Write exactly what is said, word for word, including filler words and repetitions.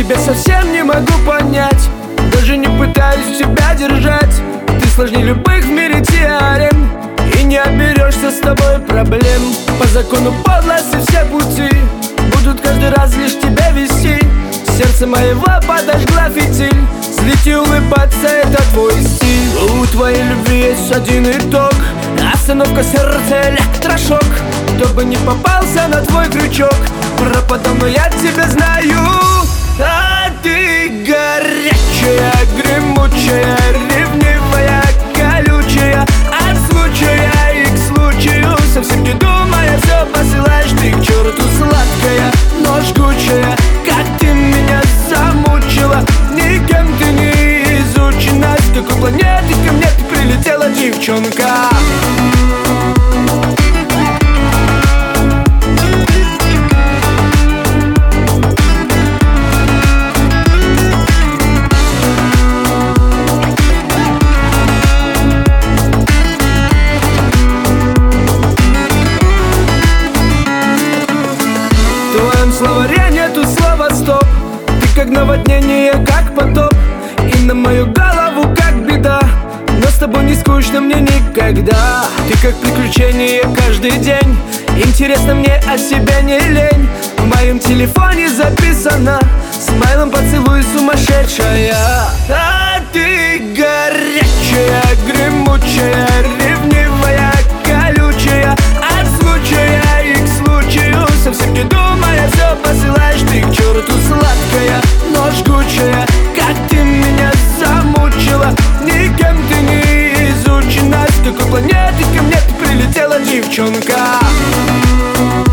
тебя совсем не могу понять, даже не пытаюсь тебя держать. Ты сложнее любых в мире теорем, и не оберешься с тобой проблем. По закону подлости все пути будут каждый раз лишь тебя вести. Сердце моего подожгла фитиль, злить и улыбаться — это твой стиль. У твоей любви есть один итог: остановка сердца, электрошок. Кто бы не попался на твой крючок, пропадал, но я тебя знаю. А ты горячая, гремучая, ревнивая, колючая, от случая и к случаю, совсем не думая, все посылаешь ты к черту. Сладкая, но жгучая, как ты меня замучила. Никем ты не изучена, с какой планеты ко мне ты прилетела, девчонка? В твоем словаре нету слова стоп. Ты как наводнение, как потоп, и на мою голову как беда. Но с тобой не скучно мне никогда. Ты как приключение каждый день. Интересно мне, а себя не лень. В моем телефоне записано: смайлом поцелуй, сумасшедшая. А ты горячая, гремучая, ревнивая, колючая, от случая и к случаю, совсем не думая, все посылаешь ты к черту. Сладкая, но жгучая, как ты меня замучила. Никем ты не изучена, с какой планеты ко мне ты прилетела, девчонка?